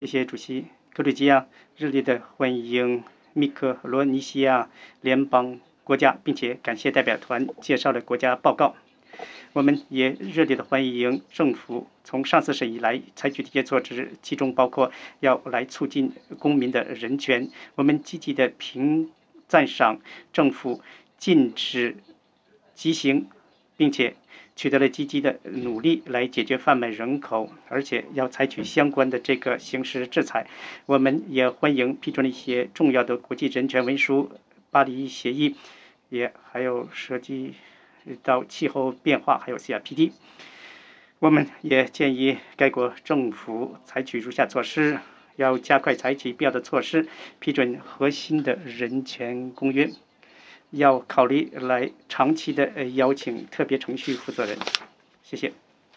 谢谢主席。科主席啊，热烈的欢迎密克罗尼西亚联邦国家，并且感谢代表团介绍的国家报告。我们也热烈的欢迎政府从上次审以来采取的一些措施，其中包括要来促进公民的人权。我们积极的赞赏政府禁止极刑，并且取得了积极的努力来解决贩卖人口，而且要采取相关的这个刑事制裁。我们也欢迎批准了一些重要的国际人权文书，巴黎协议，还有涉及到气候变化，还有 CRPD。我们也建议该国政府采取如下措施：要加快采取必要的措施，批准核心的人权公约，要考虑来长期的邀请特别程序负责人。谢谢。